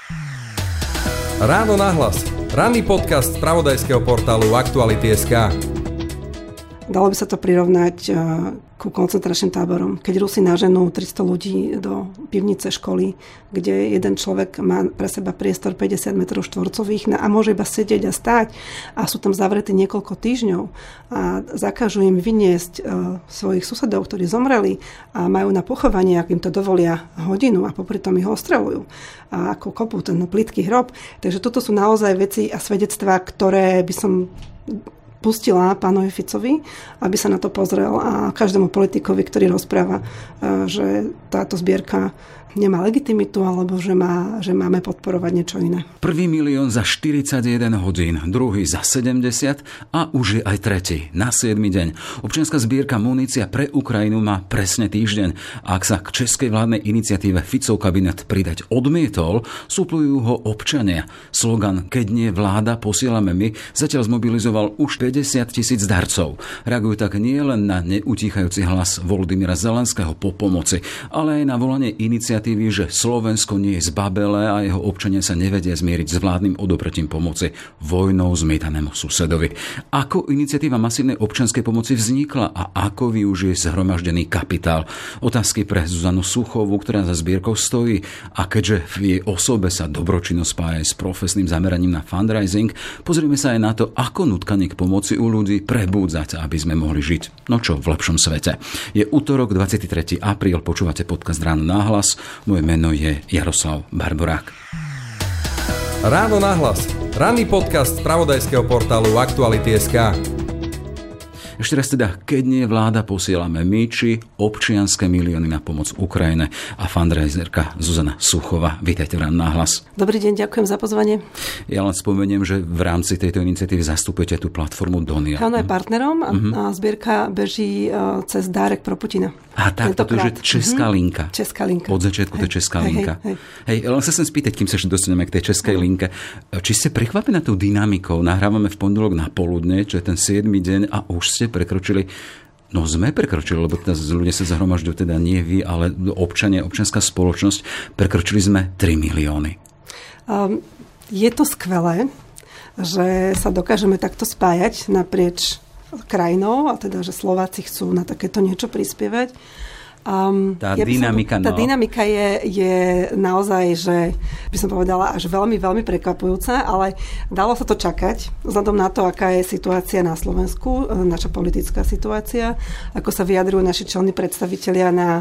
Ráno nahlas. Ranný podcast z spravodajského portálu Aktuality.sk. Dalo by sa to prirovnať ku koncentračným táborom. Keď Rusi naženú 300 ľudí do pivnice školy, kde jeden človek má pre seba priestor 50 metrov štvorcových a môže iba sedieť a stáť a sú tam zavretí niekoľko týždňov a zakážu im vyniesť svojich susedov, ktorí zomreli a majú na pochovanie, ak im to dovolia, hodinu a popri tom ich ostreľujú a ako kopú ten plytký hrob. Takže toto sú naozaj veci a svedectvá, ktoré by som pustila pánovi Ficovi, aby sa na to pozrel a každému politikovi, ktorý rozpráva, že táto zbierka nemá legitimitu alebo že máme podporovať niečo iné. 1 milión za 41 hodín, druhý za 70 a už je aj tretí na 7. deň. Občianska zbierka Munícia pre Ukrajinu má presne týždeň. A ak sa k českej vládnej iniciatíve Ficov kabinet pridať odmietol, súplujú ho občania. Slogan "Keď nie vláda, posielame my" zatiaľ zmobilizoval už 50 000 darcov. Reagujú tak nie len na neutíchajúci hlas Volodymyra Zelenského po pomoci, ale aj na volanie iniciatívy, že Slovensko nie je zbabelé a jeho občania sa nevedia zmieriť s vládnym odopretím pomoci vojnou zmietanému susedovi. Ako iniciatíva masívnej občianskej pomoci vznikla a ako využije zhromaždený kapitál? Otázky pre Zuzanu Suchovú, ktorá za zbierkou stojí. A keďže v jej osobe sa dobročinnosť spája s profesným zameraním na fundraising, pozrieme sa aj na to, ako nutkanie k pomoci u ľudí prebúdzať, aby sme mohli žiť no čo v lepšom svete. Je utorok 23. apríl, počúvate podcast Ráno nahlas. Moje meno je Jaroslav Barborák. Ráno nahlas. Ranný podcast z spravodajského portálu Aktuality.sk. Ešte raz teda, keď nie vláda, posielame my, či občianske milióny na pomoc Ukrajine a fundraiserka Zuzana Suchová. Vítajte v Ráno nahlas. Dobrý deň, ďakujem za pozvanie. Ja len spomeniem, že v rámci tejto iniciatívy zastupujete tú platformu Donia. Áno, je partnerom a zbierka beží cez Dárek pro Putina. A tak, to je česká linka. Česká linka. Od začiatku to je česká linka. Hej, len sa chcem spýtať, kým sa ešte dostaneme k tej českej linke. Či ste prekvapení tou dynamikou? Nahrávame v pondelok na poludne, čo je ten 7. deň a už ste prekročili. No sme prekročili, lebo teda ľudia sa zahromažďujú, teda nie vy, ale občania, občianská spoločnosť. Prekročili sme 3 milióny. Je to skvelé, že sa dokážeme takto spájať naprieč krajinou, a teda, že Slováci chcú na takéto niečo prispievať. Tá dynamika je naozaj, že by som povedala, až veľmi, veľmi prekvapujúca, ale dalo sa to čakať, vzhľadom na to, aká je situácia na Slovensku, naša politická situácia, ako sa vyjadrujú naši čelní predstavitelia na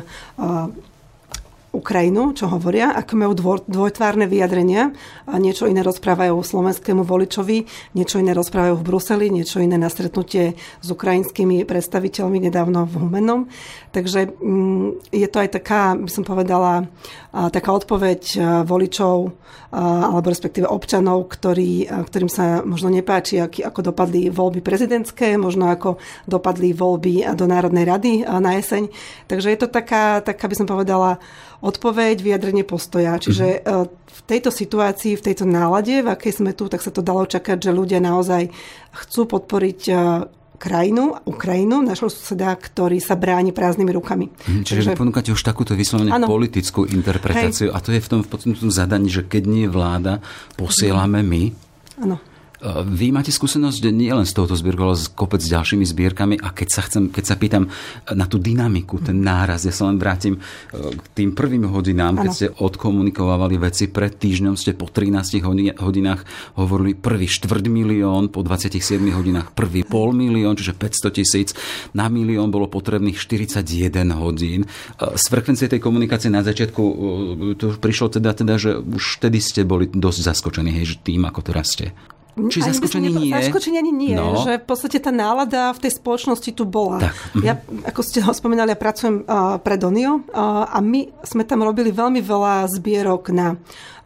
Ukrajinu, čo hovoria, ako majú dvojtvárne vyjadrenia a niečo iné rozprávajú slovenskému voličovi, niečo iné rozprávajú v Bruseli, niečo iné na stretnutie s ukrajinskými predstaviteľmi nedávno v Humennom. Takže je to aj taká, by som povedala, taká odpoveď voličov alebo respektíve občanov, ktorým sa možno nepáči, ako dopadli voľby prezidentské, možno ako dopadli voľby do Národnej rady na jeseň. Takže je to taká by som povedala, odpoveď, vyjadrenie postoja. Čiže v tejto situácii, v tejto nálade, v akej sme tu, tak sa to dalo čakať, že ľudia naozaj chcú podporiť Ukrajinu, našho suseda, ktorý sa bráni prázdnymi rukami. Čiže vy ponúkate už takúto vyslovene politickú interpretáciu. A to je v tom zadaní, že keď nie vláda, posielame my. Áno. Vy máte skúsenosť nie len s touto zbierkou, ale s kopec s ďalšími zbierkami a keď sa pýtam na tú dynamiku, ten náraz, ja sa len vrátim k tým prvým hodinám, keď ste odkomunikovali veci, pred týždňom ste po 13 hodinách hovorili prvý 4 milión, po 27 hodinách prvý 500 000, čiže 500 000, na milión bolo potrebných 41 hodín. Z frekvencie tej komunikácie na začiatku to prišlo teda, že už vtedy ste boli dosť zaskočení, hej, že tým, ako teraz ste. Či zaskočenie nie? Zaskočenie ani nie, že v podstate tá nálada v tej spoločnosti tu bola. Tak. Ja, ako ste ho spomínali, ja pracujem pre Donio a my sme tam robili veľmi veľa zbierok na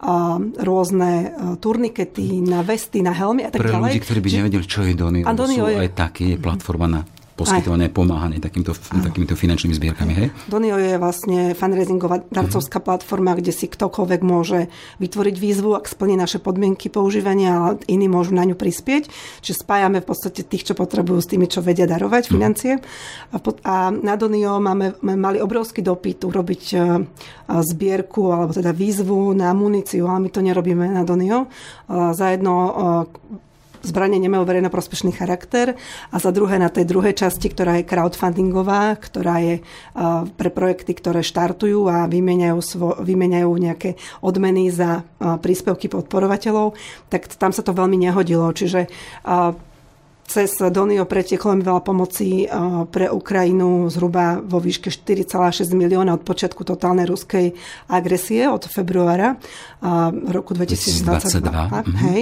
rôzne turnikety, na vesty, na helmy a tak ďalej. Pre ľudí, ktorí by nevedeli, čo je Donio, sú aj také platforma na poskytovanie, pomáhanie takýmito finančnými zbierkami, hej? Donio je vlastne fundraisingová darcovská platforma, kde si ktokoľvek môže vytvoriť výzvu, ak splní naše podmienky používania, a iní môžu na ňu prispieť. Čiže spájame v podstate tých, čo potrebujú, s tými, čo vedia darovať financie. A na Donio mali obrovský dopyt urobiť zbierku, alebo teda výzvu na muníciu, ale my to nerobíme na Donio. Za jedno zbranie nemajú verejnoprospešný charakter a za druhé na tej druhej časti, ktorá je crowdfundingová, ktorá je pre projekty, ktoré štartujú a vymieňajú nejaké odmeny za príspevky podporovateľov, tak tam sa to veľmi nehodilo. Čiže cez Donio pretieklo mi veľa pomoci pre Ukrajinu zhruba vo výške 4,6 milióna od počiatku totálnej ruskej agresie od februára roku 2022. Hej.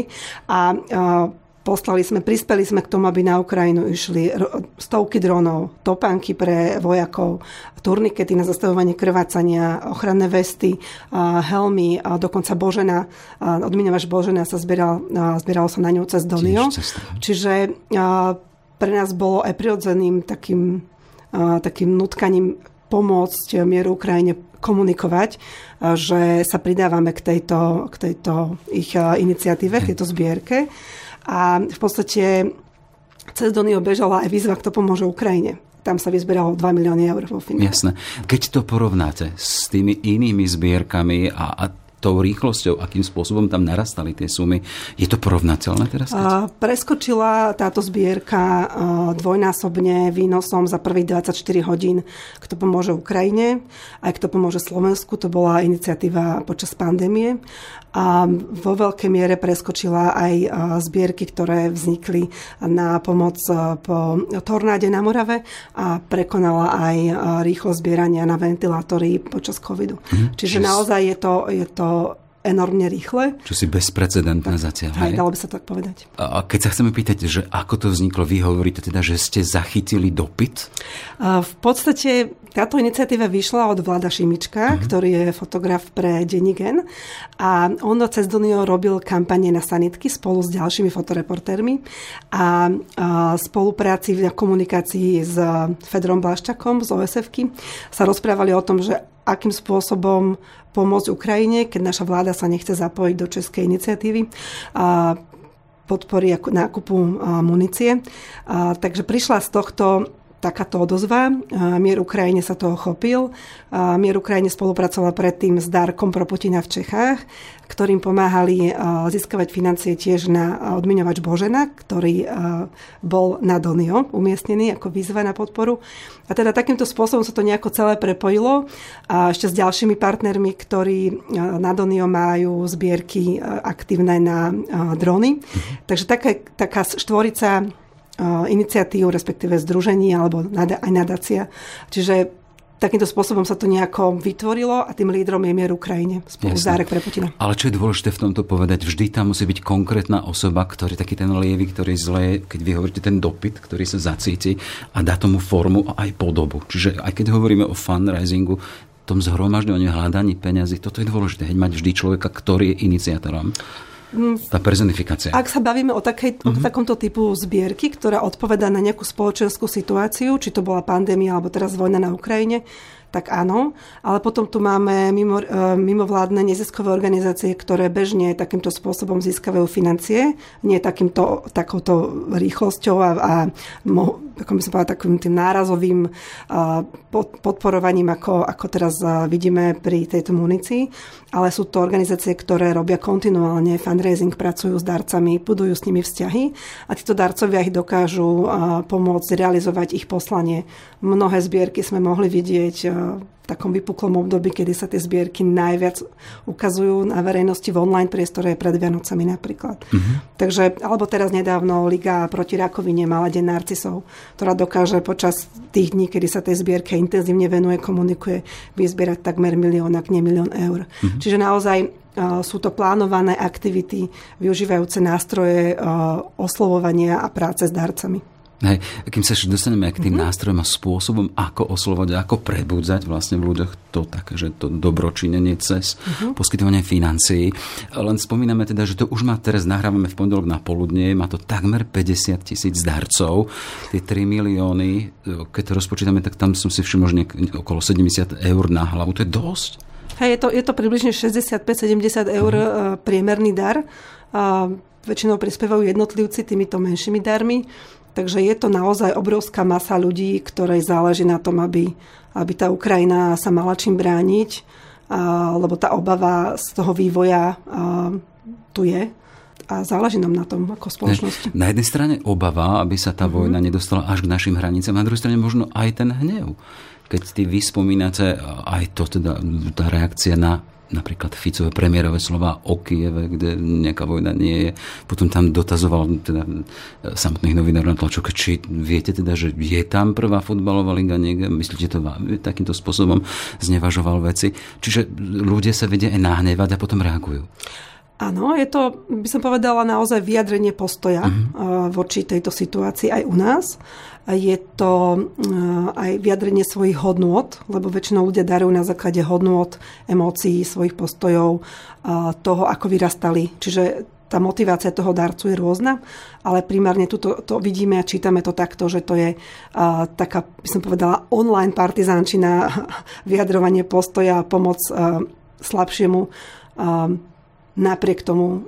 Prispeli sme k tomu, aby na Ukrajinu išli stovky dronov, topánky pre vojakov, turnikety na zastavovanie krvácania, ochranné vesty, helmy, a dokonca Božena, odmiňovač Božena sa zbieralo sa na ňu cez Donio. Čiže pre nás bolo aj prirodzeným takým nutkaním pomôcť mieru Ukrajine komunikovať, že sa pridávame k tejto ich iniciatíve, k tejto zbierke. A v podstate cez Donio bežala aj výzva, kto pomôže Ukrajine. Tam sa vyzbieralo 2 milióny eur vo finále. Jasné. Keď to porovnáte s tými inými zbierkami a tou rýchlosťou, akým spôsobom tam narastali tie sumy, je to porovnateľné teraz? Preskočila táto zbierka dvojnásobne výnosom za prvých 24 hodín, kto pomôže Ukrajine, aj kto pomôže Slovensku. To bola iniciatíva počas pandémie. A vo veľkej miere preskočila aj zbierky, ktoré vznikli na pomoc po tornáde na Morave a prekonala aj rýchlo zbierania na ventilátory počas covidu. Čiže naozaj je to enormne rýchle. Čo si bezprecedentné zatiaľ. Aj dalo by sa tak povedať. A keď sa chceme pýtať, že ako to vzniklo, vy hovoríte teda, že ste zachytili dopyt? V podstate táto iniciatíva vyšla od Vlada Šimička, ktorý je fotograf pre denník N. A on cez Donio robil kampane na sanitky spolu s ďalšími fotoreportérmi a spolupráci v komunikácii s Fedorom Blaščakom z OSF-ky sa rozprávali o tom, že akým spôsobom pomôcť Ukrajine, keď naša vláda sa nechce zapojiť do českej iniciatívy a podpory nákupu munície. Takže prišla z tohto takáto odozva. Mier Ukrajine sa toho chopil. Mier Ukrajine spolupracoval predtým s Darkom pro Putina v Čechách, ktorým pomáhali získavať financie tiež na odmiňovač Božena, ktorý bol na Donio umiestnený ako výzva na podporu. A teda takýmto spôsobom sa to nejako celé prepojilo. A ešte s ďalšími partnermi, ktorí na Donio majú zbierky aktívne na drony. Takže taká štvorica iniciatív, respektíve združení alebo aj nadácia. Čiže takýmto spôsobom sa to nejako vytvorilo a tým lídrom je Mier Ukrajine spolu s Darek pre Putina. Ale čo je dôležité v tomto povedať, vždy tam musí byť konkrétna osoba, ktorý taký ten lievy, ktorý zle, keď vy hovoríte ten dopyt, ktorý sa zacíti a dá tomu formu a aj podobu. Čiže aj keď hovoríme o fundraisingu, tom zhromažďovaní, hľadaní peňazí, toto je dôležité, mať vždy človeka, ktorý je iniciátorom. Tá personifikácia. Ak sa bavíme o takomto typu zbierky, ktorá odpovedá na nejakú spoločenskú situáciu, či to bola pandémia alebo teraz vojna na Ukrajine, tak áno. Ale potom tu máme mimovládne neziskové organizácie, ktoré bežne takýmto spôsobom získavajú financie, nie takouto rýchlosťou a ako by som povedala, takým tým nárazovým podporovaním, ako teraz vidíme pri tejto munícii. Ale sú to organizácie, ktoré robia kontinuálne fundraising, pracujú s darcami, budujú s nimi vzťahy a títo darcovia ich dokážu pomôcť realizovať ich poslanie. Mnohé zbierky sme mohli vidieť v takom vypuklom období, kedy sa tie zbierky najviac ukazujú na verejnosti v online priestore pred Vianocami napríklad. Takže, alebo teraz nedávno Liga proti rakovine mala Deň narcisov, ktorá dokáže počas tých dní, kedy sa tej zbierke intenzívne venuje, komunikuje, vyzbierať takmer 1 milión, ak nie 1 milión eur. Čiže naozaj sú to plánované aktivity, využívajúce nástroje oslovovania a práce s darcami. Hej, kým sa dostaneme aj k tým nástrojom a spôsobom, ako oslovať, ako prebudzať vlastne v ľuďoch to také, že to dobročinenie cez poskytovanie financií. Len spomíname teda, že to už má teraz, nahrávame v pondelok na poludnie, má to takmer 50,000 darcov. Tie 3 milióny, keď to rozpočítame, tak tam som si všimol, že okolo 70 eur na hlavu. To je dosť. Hej, je to približne 65-70 eur priemerný dar. Väčšinou prispievajú jednotlivci týmito menšími darmi. Takže je to naozaj obrovská masa ľudí, ktorej záleží na tom, aby tá Ukrajina sa mala čím brániť, lebo tá obava z toho vývoja tu je. A záleží nám na tom ako spoločnosti. Na jednej strane obava, aby sa tá vojna nedostala až k našim hranicám, na druhej strane možno aj ten hnev. Keď vy spomínate aj to, teda tá reakcia na napríklad Ficové premiérové slova o Kyjeve, kde nejaká vojna nie je. Potom tam dotazoval teda samotných novinárov na tlačovke, či viete teda, že je tam prvá futbalová liga niekde? Myslíte to takýmto spôsobom znevažoval veci? Čiže ľudia sa vedia aj nahnevať a potom reagujú. Áno, je to, by som povedala, naozaj vyjadrenie postoja voči tejto situácii aj u nás. Je to aj vyjadrenie svojich hodnôt, lebo väčšinou ľudia darujú na základe hodnôt, emócií, svojich postojov, toho, ako vyrastali. Čiže tá motivácia toho darcu je rôzna, ale primárne to vidíme a čítame to takto, že to je taká, by som povedala, online partizánčina, vyjadrovanie postoja, pomoc slabšiemu, napriek tomu,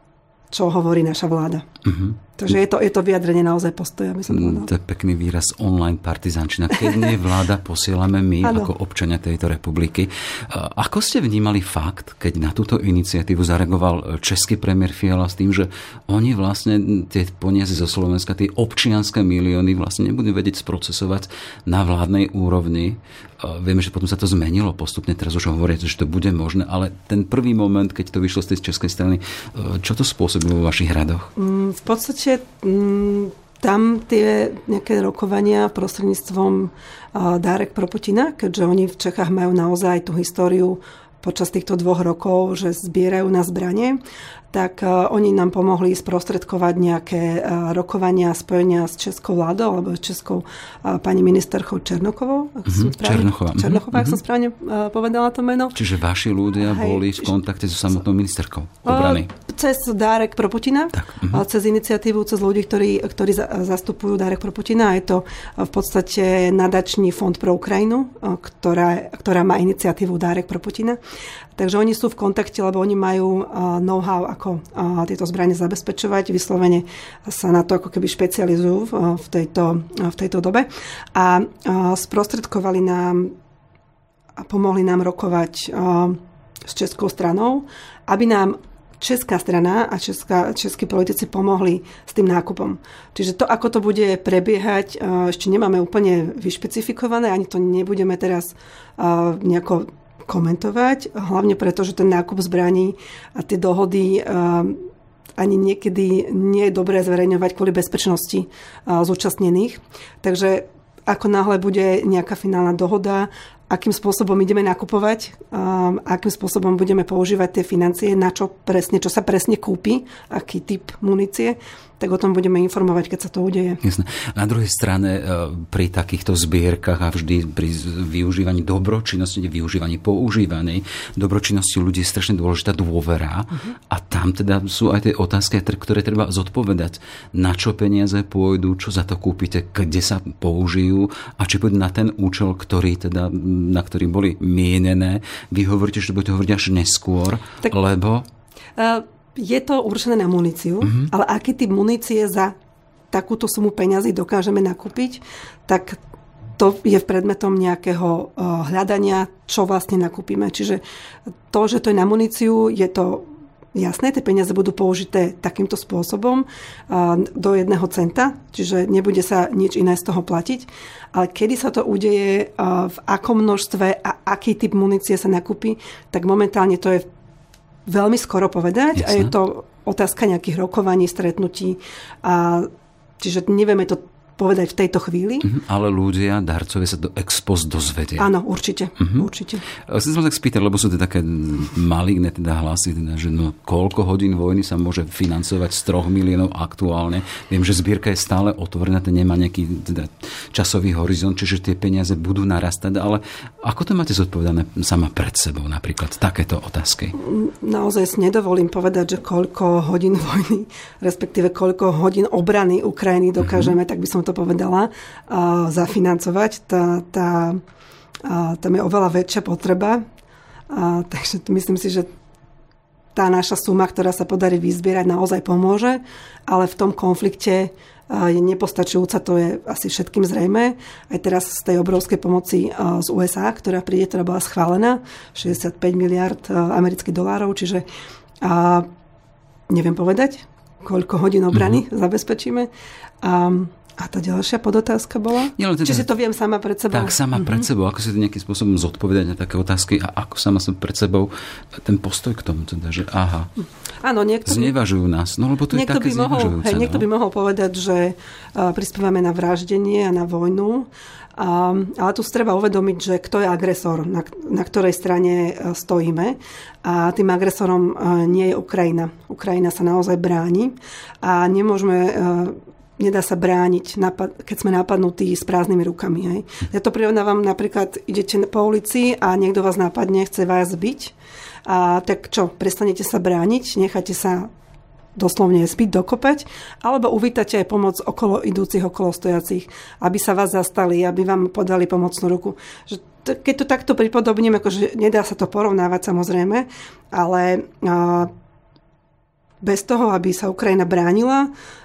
čo hovorí naša vláda. Takže je to vyjadrenie naozaj postoja, by som povedala. To je pekný výraz online partizánčina. Keď nie vláda, posielame my ako občania tejto republiky. Ako ste vnímali fakt, keď na túto iniciatívu zareagoval český premiér Fiala s tým, že oni vlastne tie peniaze zo Slovenska, tie občianske milióny vlastne nebudú vedieť sprocesovať na vládnej úrovni. Vieme, že potom sa to zmenilo postupne, teraz už hovoríte, že to bude možné, ale ten prvý moment, keď to vyšlo z tej českej strany, čo to spôsobilo vo vašich radoch? V podstate tam tie nejaké rokovania prostredníctvom Dárek pro Putina, keďže oni v Čechách majú naozaj tú históriu počas týchto 2 rokov, že zbierajú na zbranie, tak oni nám pomohli sprostredkovať nejaké rokovania, spojenia s českou vládou alebo s českou pani ministerkou Černokovou. Černochová, ak som správne povedala to meno. Čiže vaši ľudia boli v kontakte so samotnou ministerkou obrany? Cez Dárek pro Putina, cez iniciatívu, cez ľudí, ktorí zastupujú Dárek pro Putina. Je to v podstate nadačný fond pro Ukrajinu, ktorá má iniciatívu Dárek pro Putina. Takže oni sú v kontakte, lebo oni majú know-how, ako tieto zbrane zabezpečovať. Vyslovene sa na to ako keby špecializujú v tejto dobe. A sprostredkovali nám a pomohli nám rokovať s českou stranou, aby nám česká strana a českí politici pomohli s tým nákupom. Čiže to, ako to bude prebiehať, ešte nemáme úplne vyšpecifikované, ani to nebudeme teraz nejako komentovať, hlavne preto, že ten nákup zbraní a tie dohody ani niekedy nie je dobré zverejňovať kvôli bezpečnosti zúčastnených. Takže ako náhle bude nejaká finálna dohoda, akým spôsobom ideme nakupovať, akým spôsobom budeme používať tie financie, na čo sa presne kúpi, aký typ munície, tak o tom budeme informovať, keď sa to udeje. Jasné. Na druhej strane pri takýchto zbierkach a vždy pri využívaní dobročinnosti, používaní dobročinnosti ľudí je strašne dôležitá dôvera a tam teda sú aj tie otázky, ktoré treba zodpovedať. Na čo peniaze pôjdu, čo za to kúpite, kde sa použijú a či pôjdu na ten účel, na ktorý boli mienené. Vy hovoríte, že budete hovoriť až neskôr, lebo... Je to určené na muníciu, ale aký typ munície za takúto sumu peňazí dokážeme nakúpiť, tak to je v predmetom nejakého hľadania, čo vlastne nakúpime. Čiže to, že to je na muníciu, je to jasné, tie peniaze budú použité takýmto spôsobom do 1 centa, čiže nebude sa nič iné z toho platiť. Ale kedy sa to udeje, v akom množstve a aký typ munície sa nakúpi, tak momentálne to je veľmi skoro povedať. Jasne. A je to otázka nejakých rokovaní, stretnutí. Čiže nevieme to povedať v tejto chvíli. Ale ľudia, darcovia sa do ex post dozvedia. Áno, určite. Určite. Chcem sa tak spýtať, lebo sú to také maligné hlasy, že koľko hodín vojny sa môže financovať z 3 miliónov aktuálne. Viem, že zbierka je stále otvorená, to nemá nejaký časový horizont, čiže tie peniaze budú narastať, ale ako to máte zodpovedané sama pred sebou napríklad? Takéto otázky. Naozaj si nedovolím povedať, že koľko hodín vojny, respektíve koľko hodín obrany Ukrajiny dokážeme, tak by som to povedala, zafinancovať. Tam je oveľa väčšia potreba. Takže myslím si, že tá naša suma, ktorá sa podarí vyzbierať, naozaj pomôže, ale v tom konflikte je nepostačujúca, to je asi všetkým zrejme. Aj teraz z tej obrovskej pomoci z USA, ktorá príde, ktorá bola schválená, 65 miliard amerických dolárov, čiže neviem povedať, koľko hodín obrany zabezpečíme. A tá ďalšia podotázka bola? Či si to viem sama pred sebou? Tak, sama pred sebou. Ako si to nejakým spôsobom zodpovedať na také otázky a ako sama som pred sebou ten postoj k tomu, teda, že aha, áno, znevažujú nás. No, lebo to je také znevažujúce. Niekto by mohol povedať, že prispievame na vraždenie a na vojnu, ale tu treba uvedomiť, že kto je agresor, na ktorej strane stojíme. A tým agresorom nie je Ukrajina. Ukrajina sa naozaj bráni a nedá sa brániť, keď sme napadnutí s prázdnymi rukami. Hej. Ja to prirovnávam, napríklad idete po ulici a niekto vás napadne, chce vás zbiť. Tak čo, prestanete sa brániť, necháte sa doslovne zbiť, dokopať, alebo uvítate aj pomoc okolo stojacích, aby sa vás zastali, aby vám podali pomocnú ruku. Keď to takto pripodobním, akože nedá sa to porovnávať samozrejme, ale bez toho, aby sa Ukrajina bránila,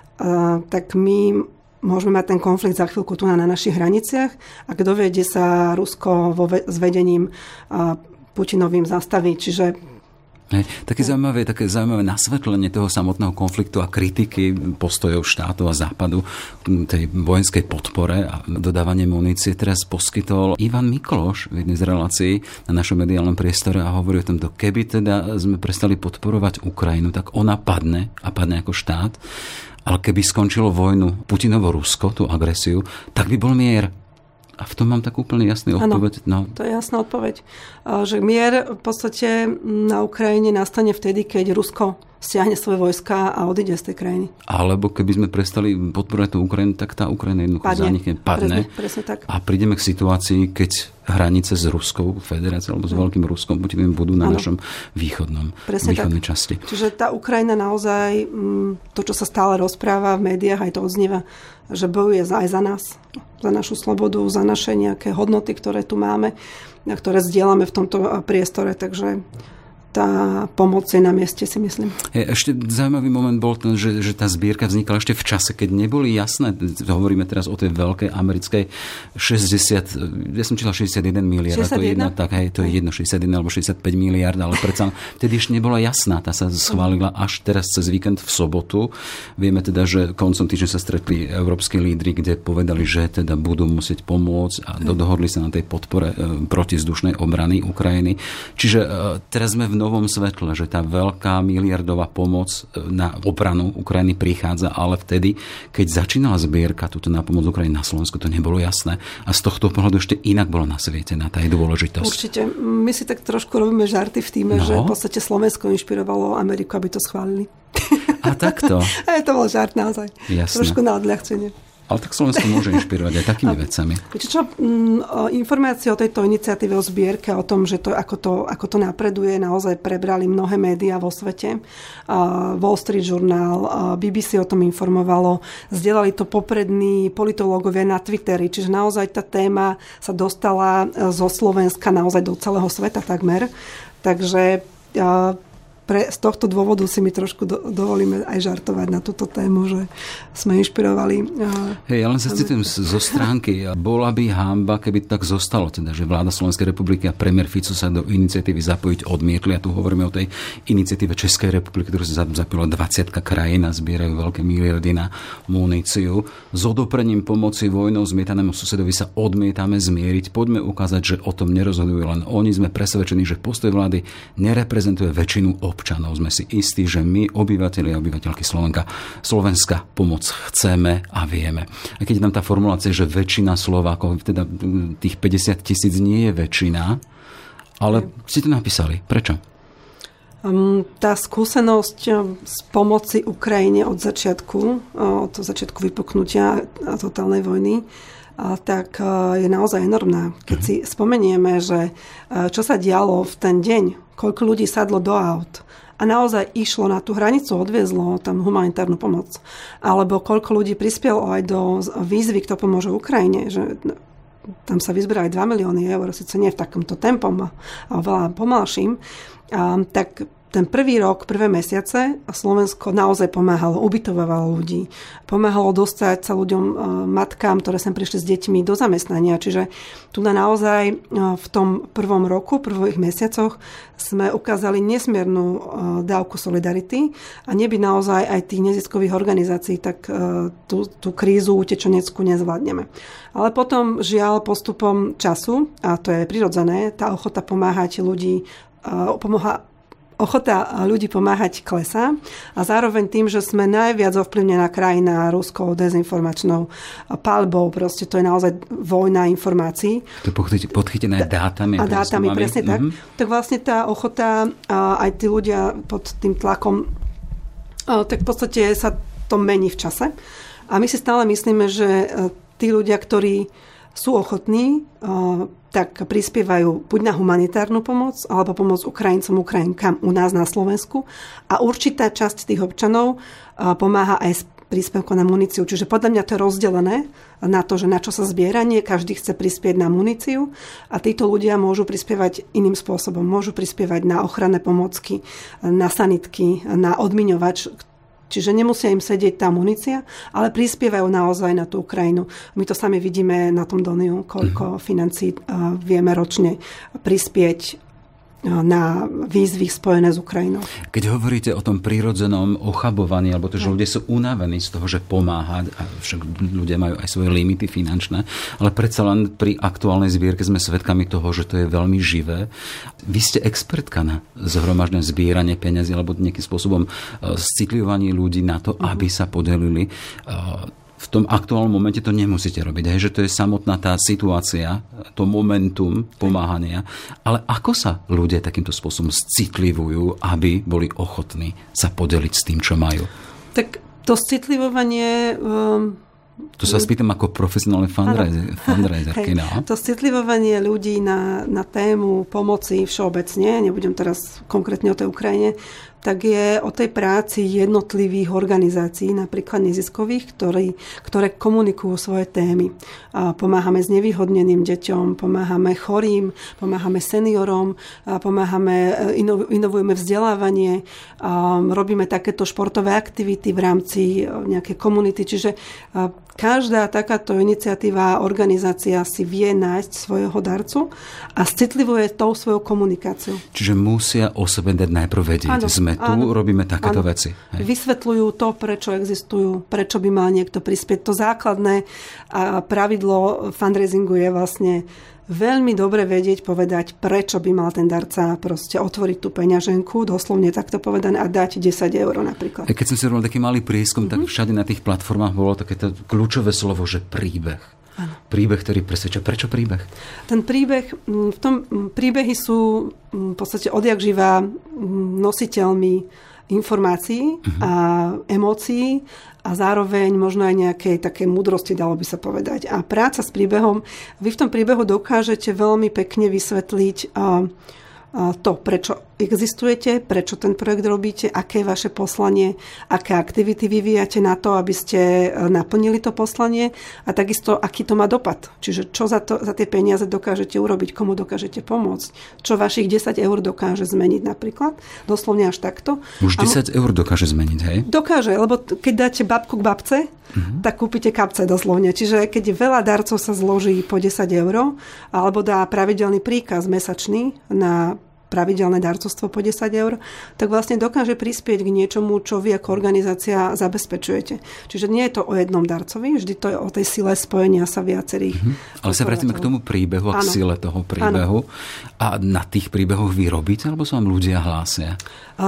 tak my môžeme mať ten konflikt za chvíľku tu na našich hraniciach a kto vie, kde sa Rusko s vedením Putinovým zastaví. Čiže také zaujímavé nasvetlenie toho samotného konfliktu a kritiky postojov štátov a západu tej vojenskej podpore a dodávanie munície teraz poskytol Ivan Mikloš v jednej z relácií na našom mediálnom priestore a hovorí o tom, keby teda sme prestali podporovať Ukrajinu, tak ona padne a padne ako štát. Ale keby skončilo vojnu Putinovo-Rusko, tú agresiu, tak by bol mier. A v tom mám tak úplne jasný odpoveď. Áno, to je jasná odpoveď. Že mier v podstate na Ukrajine nastane vtedy, keď Rusko stiahne svoje vojska a odíde z tej krajiny. Alebo keby sme prestali podporovať tú Ukrajinu, tak tá Ukrajina jednoducho zanikne, padne. Presne tak. A prídeme k situácii, keď hranice s Ruskou federáciou alebo s Veľkým Ruskom budú na našom východnej časti. Čiže tá Ukrajina naozaj, to, čo sa stále rozpráva v médiách, aj to odznieva, že bojuje aj za nás, za našu slobodu, za naše nejaké hodnoty, ktoré tu máme, ktoré zdieľame v tomto priestore, takže tá pomoc je na mieste, si myslím. Ešte zaujímavý moment bol ten, že tá zbierka vznikala ešte v čase, keď neboli jasné, hovoríme teraz o tej veľkej americkej 60, ja som čítal 61 miliard, 61? To je jedno, tak aj to je jedno 61 alebo 65 miliard, ale predsa vtedy ešte nebola jasná, tá sa schválila až teraz cez víkend v sobotu. Vieme teda, že koncom týždňa sa stretli európski lídri, kde povedali, že teda budú musieť pomôcť a dohodli sa na tej podpore protizdušnej obrany Ukrajiny. Čiže teraz sme v novom svetle, že tá veľká miliardová pomoc na obranu Ukrajiny prichádza, ale vtedy, keď začínala zbierka túto na pomoc Ukrajiny na Slovensku, to nebolo jasné. A z tohto pohľadu ešte inak bolo nasvietená tá jej dôležitosť. Určite. My si tak trošku robíme žarty v tíme, že v podstate Slovensko inšpirovalo Ameriku, aby to schválili. A takto? A to bol žart naozaj. Jasné. Trošku na odľahčenie. Ale tak Slovensko môže inšpirovať aj takými vecami. Informácie o tejto iniciatíve, o zbierke, o tom, že ako to napreduje, naozaj prebrali mnohé médiá vo svete. Wall Street Journal, BBC o tom informovalo, zdieľali to poprední politológovia na Twitteri, čiže naozaj tá téma sa dostala zo Slovenska naozaj do celého sveta takmer. Takže z tohto dôvodu si my trošku dovolíme aj žartovať na túto tému, že sme inšpirovali. Ja len sa citujem zo stránky. Bola by hanba, keby tak zostalo, teda, že vláda Slovenskej republiky a premiér Fico sa do iniciatívy zapojiť odmietli. A tu hovoríme o tej iniciatíve Českej republiky, ktorú sa zapojila 20 krajín a zbierajú veľké miliardy na muníciu. S odoprením pomoci vojnou zmietanému susedovi sa odmietame zmieriť. Poďme ukázať, že o tom nerozhodujú len oni. Sme presvedčení, že postoj vlády nereprezentuje väčšinu občanov sme si istí, že my, obyvatelia a obyvateľky Slovenska, pomoc chceme a vieme. A keď je tam tá formulácia, že väčšina Slovákov, teda tých 50 000 nie je väčšina, ale ste to napísali. Prečo? Tá skúsenosť z pomoci Ukrajine od začiatku vypuknutia a totálnej vojny, tak je naozaj enormná. Keď si spomenieme, že čo sa dialo v ten deň, koľko ľudí sadlo do aut a naozaj išlo na tú hranicu, odviezlo tam humanitárnu pomoc, alebo koľko ľudí prispielo aj do výzvy, kto pomôže Ukrajine, že tam sa vyzberali 2 milióny eur, síce nie v takomto tempom, ale veľa pomalším, tak ten prvý rok, prvé mesiace Slovensko naozaj pomáhalo, ubytovalo ľudí, pomáhalo dostať sa ľuďom, matkám, ktoré sem prišli s deťmi do zamestnania. Čiže tu naozaj v tom prvom roku, prvých mesiacoch sme ukázali nesmiernu dávku solidarity a neby naozaj aj tých neziskových organizácií, tak tú krízu utečeneckú nezvládneme. Ale potom, žiaľ, postupom času, a to je prirodzené, tá ochota ľudí pomáhať klesá a zároveň tým, že sme najviac ovplyvnená krajina ruskou dezinformačnou paľbou, proste to je naozaj vojna informácií. To je podchytené dátami. A dátami, presne tak. Tak vlastne tá ochota a aj tí ľudia pod tým tlakom, tak v podstate sa to mení v čase. A my si stále myslíme, že tí ľudia, ktorí sú ochotní, tak prispievajú buď na humanitárnu pomoc, alebo pomoc Ukrajincom, Ukrajinkám u nás na Slovensku. A určitá časť tých občanov pomáha aj s príspevkom na muníciu. Čiže podľa mňa to je rozdelené na to, že na čo sa zbiera. Nie každý chce prispieť na muníciu a títo ľudia môžu prispievať iným spôsobom. Môžu prispievať na ochranné pomocky, na sanitky, na odmiňovač. Čiže nemusia im sedieť tá munícia, ale prispievajú naozaj na tú Ukrajinu. My to sami vidíme na tom Doniu, koľko financií vieme ročne prispieť na výzvy spojené s Ukrajinou. Keď hovoríte o tom prírodzenom ochabovaní, alebo to, že ľudia sú unavení z toho, že pomáhať, a však ľudia majú aj svoje limity finančné, ale predsa len pri aktuálnej zbierke sme svedkami toho, že to je veľmi živé. Vy ste expertka na zhromažné zbieranie peniazy alebo nejakým spôsobom citlivovanie ľudí na to, aby sa podelili. V tom aktuálnom momente to nemusíte robiť, že to je samotná tá situácia, to momentum pomáhania. Ale ako sa ľudia takýmto spôsobom citlivujú, aby boli ochotní sa podeliť s tým, čo majú? Tak to citlivovanie... To sa spýtam ako profesionálne fundraiserky. No. To citlivovanie ľudí na tému pomoci všeobecne, nebudem teraz konkrétne o tej Ukrajine, tak je o tej práci jednotlivých organizácií, napríklad neziskových, ktoré komunikujú svoje témy. Pomáhame znevýhodneným deťom, pomáhame chorým, pomáhame seniorom, inovujeme vzdelávanie, robíme takéto športové aktivity v rámci nejakej komunity. Čiže každá takáto iniciatíva, organizácia si vie nájsť svojho darcu a citlivuje tou svojou komunikáciou. Čiže musia o sebe dať najprv vedieť. Sme tu, robíme takéto veci. Hej. Vysvetľujú to, prečo existujú, prečo by mal niekto prispieť. To základné pravidlo fundraisingu je vlastne veľmi dobre vedieť, povedať, prečo by mal ten darca proste otvoriť tú peňaženku, doslovne takto povedané, a dať 10 eur napríklad. Keď som si robil taký malý prieskum, tak všade na tých platformách bolo takéto kľúčové slovo, že príbeh. Ano. Príbeh, ktorý presvedčia. Prečo príbeh? Ten príbeh, príbehy sú v podstate odjak živá nositeľmi informácií a emócií a zároveň možno aj nejakej také múdrosti, dalo by sa povedať. A práca s príbehom, vy v tom príbehu dokážete veľmi pekne vysvetliť to, prečo existujete, prečo ten projekt robíte, aké je vaše poslanie, aké aktivity vyvíjate na to, aby ste naplnili to poslanie a takisto, aký to má dopad. Čiže čo za tie peniaze dokážete urobiť, komu dokážete pomôcť, čo vašich 10 eur dokáže zmeniť napríklad, doslovne až takto. Už 10 eur dokáže zmeniť, hej? Dokáže, lebo keď dáte babku k babce, tak kúpite kapce doslovne. Čiže keď veľa darcov sa zloží po 10 eur, alebo dá pravidelný príkaz mesačný na pravidelné darcovstvo po 10 eur, tak vlastne dokáže prispieť k niečomu, čo vy ako organizácia zabezpečujete. Čiže nie je to o jednom darcovi, vždy to je o tej sile spojenia sa viacerých. Ale sa vrátime k tomu príbehu a k sile toho príbehu. A na tých príbehoch vy robíte, alebo sa vám ľudia hlásia?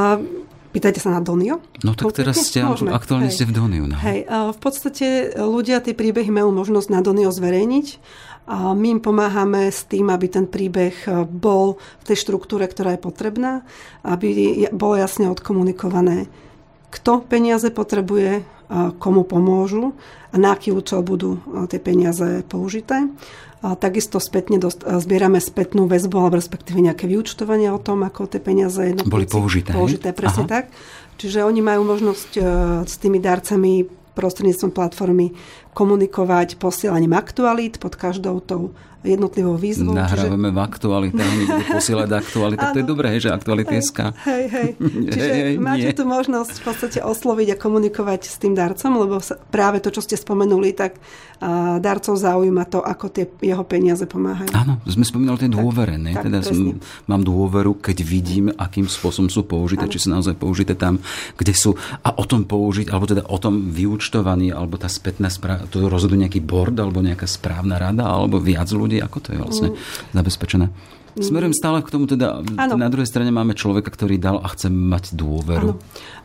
Pýtajte sa na Donio? No tak teraz aktuálne ste v Doniu. No. Hej, v podstate ľudia tie príbehy majú možnosť na Donio zverejniť. A my im pomáhame s tým, aby ten príbeh bol v tej štruktúre, ktorá je potrebná, aby bolo jasne odkomunikované, kto peniaze potrebuje, komu pomôžu a na aký účel budú tie peniaze použité. A takisto spätne zbierame spätnú väzbu, alebo respektíve nejaké vyúčtovanie o tom, ako tie peniaze boli použité. Presne tak. Čiže oni majú možnosť s tými darcami prostredníctvom platformy komunikovať posielaním aktualít pod každou tou jednotlivou výzvou. Nahrávame v aktualitách, oni budú posielať aktuality. Tak to je dobré, že aktuality.sk. Hej. Čiže máte tu možnosť v podstate osloviť a komunikovať s tým darcom, lebo práve to, čo ste spomenuli, tak darcov zaujíma to, ako tie jeho peniaze pomáhajú. Áno, sme spomínali tie dôvere. Teda mám dôveru, keď vidím, akým spôsobom sú použité, či sú naozaj použité tam, kde sú. A o tom použiť, alebo teda o tom vyúčtovaní, alebo tá spätná správa, to rozhoduje nejaký board, alebo nejaká správna rada, alebo viac ľudí, ako to je vlastne zabezpečené. Smerujem stále k tomu, teda na druhej strane máme človeka, ktorý dal a chce mať dôveru.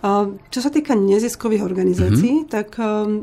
Čo sa týka neziskových organizácií, tak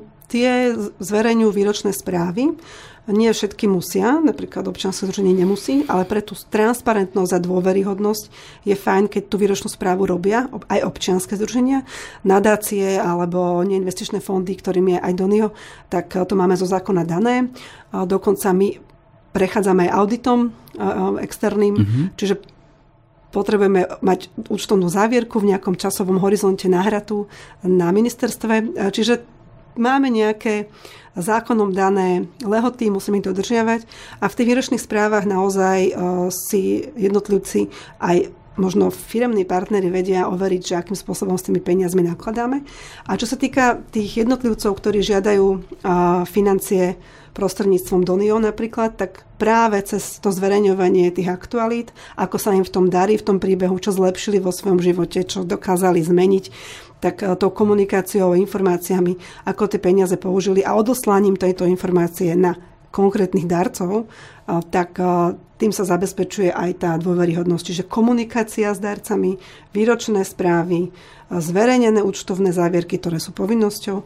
tie zverejňujú výročné správy. Nie všetky musia, napríklad občianske združenie nemusí, ale pre tú transparentnosť a dôveryhodnosť je fajn, keď tú výročnú správu robia aj občianske združenia, nadácie alebo neinvestičné fondy, ktorým je aj Donio, tak to máme zo zákona dané. Dokonca my prechádzame aj auditom externým, čiže potrebujeme mať účtovnú závierku v nejakom časovom horizonte nahratú na ministerstve, čiže máme nejaké zákonom dané lehoty, musíme ich dodržiavať a v tých výročných správach naozaj si jednotlivci aj možno firemní partneri vedia overiť, že akým spôsobom s tými peniazmi nakladáme. A čo sa týka tých jednotlivcov, ktorí žiadajú financie prostredníctvom Donio napríklad, tak práve cez to zverejňovanie tých aktualít, ako sa im v tom darí, v tom príbehu, čo zlepšili vo svojom živote, čo dokázali zmeniť, tak tou komunikáciou, informáciami, ako tie peniaze použili a odoslaním tejto informácie na konkrétnych darcov, tak tým sa zabezpečuje aj tá dôveryhodnosť. Čiže komunikácia s darcami, výročné správy, zverejnené účtovné závierky, ktoré sú povinnosťou.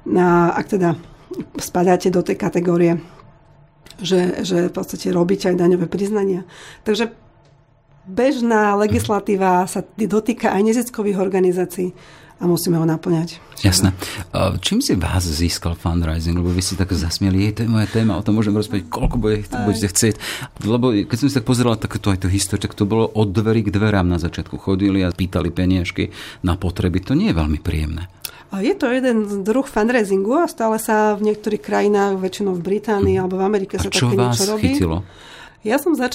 Ak teda spadáte do tej kategórie, že v podstate robíte aj daňové priznania. Takže bežná legislatíva sa dotýka aj neziskových organizácií a musíme ho naplňať. Jasné. Čím si vás získal fundraising? Lebo vy si tak zasmieli, to je moja téma, o tom môžem rozprávať, koľko budete chcieť. Lebo keď som si tak pozeral takto aj tú históriu, tak to bolo od dverí k dverám na začiatku. Chodili a pýtali peniažky na potreby. To nie je veľmi príjemné. Je to jeden druh fundraisingu a stále sa v niektorých krajinách, väčšinou v Británii alebo v Amerike sa také niečo robí. A čo vás chytilo? Ja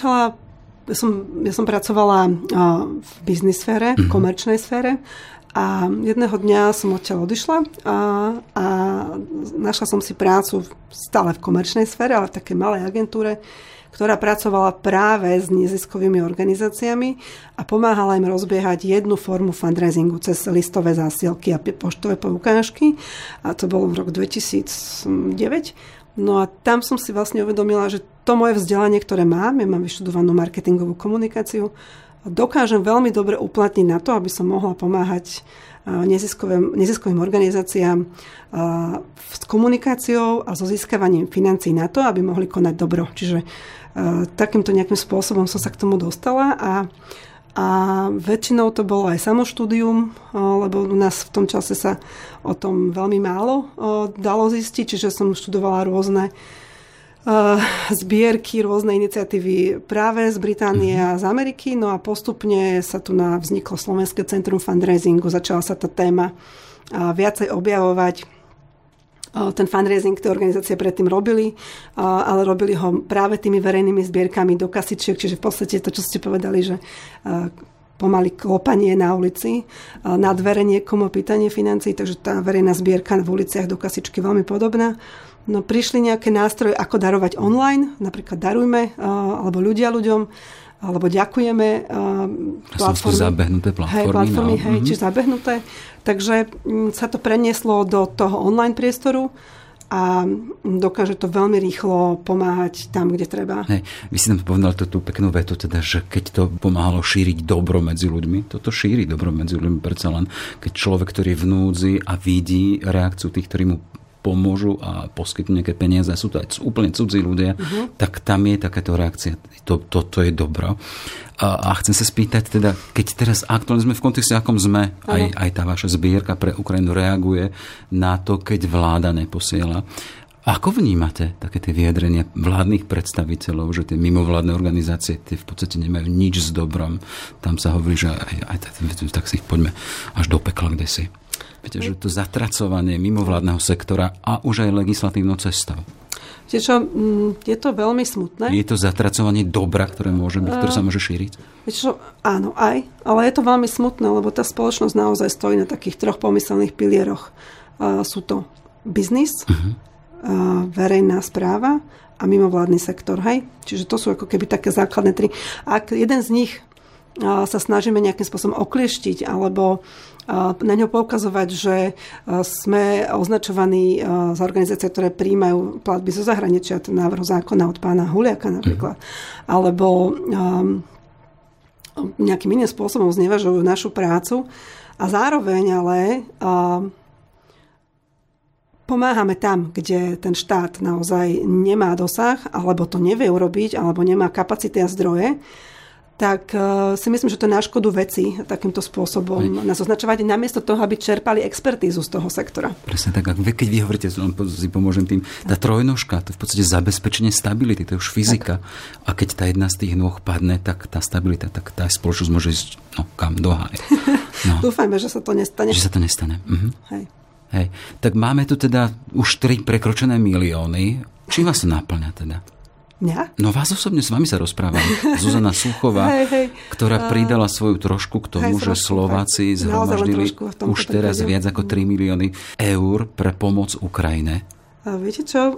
som pracovala v biznis sfére, v komerčnej sfére a jedného dňa som odtiaľ odišla a našla som si prácu stále v komerčnej sfére, ale v takej malej agentúre, ktorá pracovala práve s neziskovými organizáciami a pomáhala im rozbiehať jednu formu fundraisingu cez listové zásielky a poštové poukážky. A to bolo v roku 2009. No a tam som si vlastne uvedomila, že to moje vzdelanie, ktoré mám, ja mám vyštudovanú marketingovú komunikáciu, dokážem veľmi dobre uplatniť na to, aby som mohla pomáhať neziskovým organizáciám s komunikáciou a so získavaním financií na to, aby mohli konať dobro. Čiže takýmto nejakým spôsobom som sa k tomu dostala a väčšinou to bolo aj samoštúdium, lebo u nás v tom čase sa o tom veľmi málo dalo zistiť, čiže som študovala rôzne zbierky, rôzne iniciatívy práve z Británie a z Ameriky. No a postupne sa tu vzniklo Slovenské centrum fundraisingu. Začala sa tá téma viacej objavovať. Ten fundraising tie organizácie predtým robili, ale robili ho práve tými verejnými zbierkami do kasičiek, čiže v podstate to, čo ste povedali, že pomaly klopanie na ulici, na dvere niekomu pýtanie financií, takže tá verejná zbierka v uliciach do kasičky veľmi podobná. No prišli nejaké nástroje, ako darovať online, napríklad Darujme, alebo ľudia ľuďom. alebo ďakujeme platformy. Zabehnuté platformy. Čiže zabehnuté. Takže sa to prenieslo do toho online priestoru a dokáže to veľmi rýchlo pomáhať tam, kde treba. Vy si tam povedali tú peknú vetu, teda, že keď to pomáhalo šíriť dobro medzi ľuďmi, toto šíri dobro medzi ľuďmi, predsa len keď človek, ktorý je v núdzi a vidí reakciu tých, ktorí mu pomôžu a poskytnú nejaké peniaze, sú to aj úplne cudzí ľudia, tak tam je takáto reakcia. Toto je dobro. A chcem sa spýtať, teda, keď teraz aktuálne sme v kontexte, akom sme, aj tá vaša zbierka pre Ukrajinu reaguje na to, keď vláda neposiela. Ako vnímate také tie vyjadrenia vládnych predstaviteľov, že tie mimovládne organizácie tie v podstate nemajú nič s dobrom? Tam sa hovorí, že tak si ich poďme až do pekla, kde si. Viete, že to zatracovanie mimovládneho sektora a už aj legislatívnou cestou. Je to veľmi smutné. Je to zatracovanie dobra, ktoré sa môže šíriť? Áno, aj. Ale je to veľmi smutné, lebo tá spoločnosť naozaj stojí na takých 3 pomyselných pilieroch. Sú to biznis, verejná správa a mimovládny sektor. Hej? Čiže to sú ako keby také základné 3. Ak jeden z nich sa snažíme nejakým spôsobom oklieštiť alebo na ňo poukazovať, že sme označovaní za organizácie, ktoré prijímajú platby zo zahraničia, ten návrh zákona od pána Huliaka napríklad, alebo nejakým iným spôsobom znevažujú našu prácu a zároveň ale pomáhame tam, kde ten štát naozaj nemá dosah, alebo to nevie urobiť, alebo nemá kapacity a zdroje, tak si myslím, že to je na škodu veci takýmto spôsobom nás označovať namiesto toho, aby čerpali expertízu z toho sektora. Presne tak, keď vy hovoríte, si pomôžem tým, tá trojnožka, to je v podstate zabezpečenie stability, to je už fyzika. Tak. A keď tá jedna z tých nôh padne, tak tá stabilita, tak tá spoločnosť môže ísť kam do háje. Dúfajme, že sa to nestane. Že sa to nestane. Hej. Tak máme tu teda už 3 prekročené milióny. Čím vás to naplňa teda? Mňa? No vás osobne, s vami sa rozprávam. Zuzana Suchová, ktorá pridala svoju trošku k tomu, že Slováci zhromaždili už teraz viac ako 3 milióny eur pre pomoc Ukrajine. A viete čo?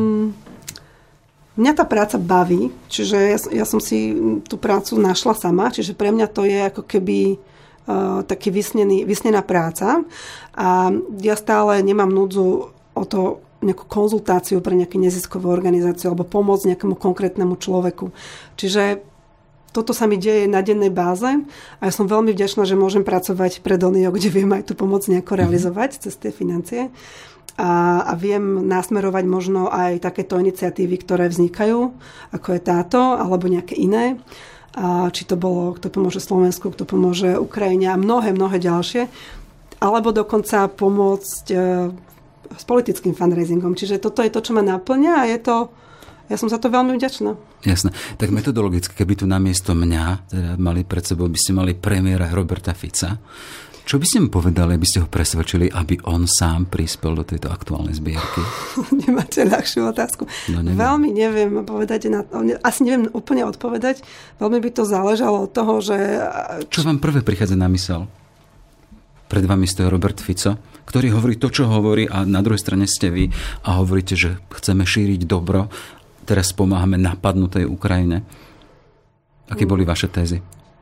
Mňa tá práca baví, čiže ja som si tú prácu našla sama, čiže pre mňa to je ako keby taký vysnená práca a ja stále nemám núdzu o to nejakú konzultáciu pre nejakú neziskovú organizáciu alebo pomoc nejakému konkrétnemu človeku. Čiže toto sa mi deje na dennej báze a ja som veľmi vďačná, že môžem pracovať pre Donio, kde viem aj tú pomoc nejako realizovať cez tie financie a viem nasmerovať možno aj takéto iniciatívy, ktoré vznikajú, ako je táto, alebo nejaké iné. Či to bolo, kto pomôže Slovensku, kto pomôže Ukrajine a mnohé ďalšie. Alebo dokonca pomôcť s politickým fundraisingom. Čiže toto je to, čo ma naplňa a ja som za to veľmi vďačná. Jasné. Tak metodologicky, keby tu namiesto mňa teda mali pred sebou, by ste mali premiéra Roberta Fica, čo by ste mu povedali, aby ste ho presvedčili, aby on sám prispel do tejto aktuálnej zbierky? Nemáte ľahšiu otázku. No, veľmi neviem povedať, asi neviem úplne odpovedať. Veľmi by to záležalo od toho, že... Čo vám prvé prichádza na mysel? Pred vami stojí Robert Fico, ktorý hovorí to, čo hovorí a na druhej strane ste vy a hovoríte, že chceme šíriť dobro. Teraz pomáhame napadnutej Ukrajine. Aké boli vaše tézy?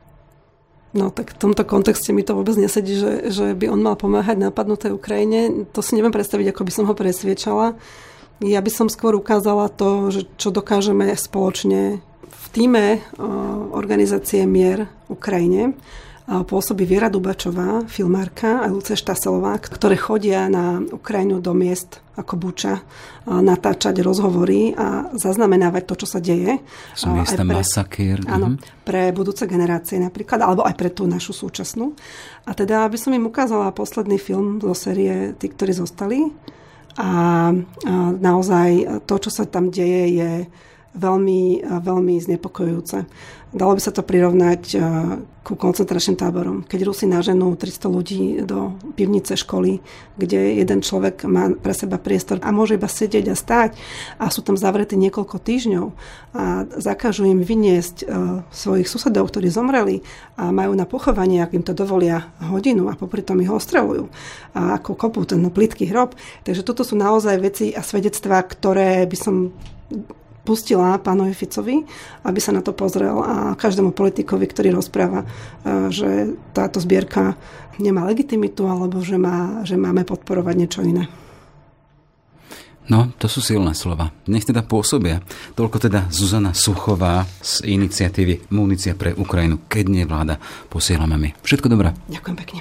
No tak v tomto kontexte mi to vôbec nesedí, že by on mal pomáhať napadnutej Ukrajine. To si neviem predstaviť, ako by som ho presviečala. Ja by som skôr ukázala to, že čo dokážeme spoločne v tíme organizácie Mier Ukrajine. Pôsobí Viera Dubačová, filmárka, a Lucia Štaselová, ktoré chodia na Ukrajinu do miest ako Buča natáčať rozhovory a zaznamenávať to, čo sa deje. Sú miesta masakér. Áno, pre budúce generácie napríklad, alebo aj pre tú našu súčasnú. A teda by som im ukázala posledný film zo série Tí, ktorí zostali. A naozaj to, čo sa tam deje, je veľmi, veľmi znepokojujúce. Dalo by sa to prirovnať ku koncentračným táborom. Keď Rusi naženú 300 ľudí do pivnice školy, kde jeden človek má pre seba priestor a môže iba sedieť a stáť a sú tam zavretí niekoľko týždňov a zakážu im vyniesť svojich susedov, ktorí zomreli a majú na pochovanie, ak im to dovolia, hodinu a popri tom ich ostreľujú a ako kopú ten plytký hrob. Takže toto sú naozaj veci a svedectvá, ktoré by som pustila pánovi Ficovi, aby sa na to pozrel a každému politikovi, ktorý rozpráva, že táto zbierka nemá legitimitu alebo že máme podporovať niečo iné. No, to sú silné slova. Nech teda pôsobia. Toľko teda Zuzana Suchová z iniciatívy Munícia pre Ukrajinu. Keď nie vláda, posielame my. Všetko dobré. Ďakujem pekne.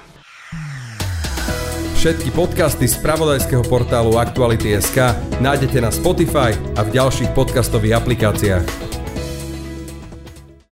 Všetky podcasty z spravodajského portálu Aktuality.sk nájdete na Spotify a v ďalších podcastových aplikáciách.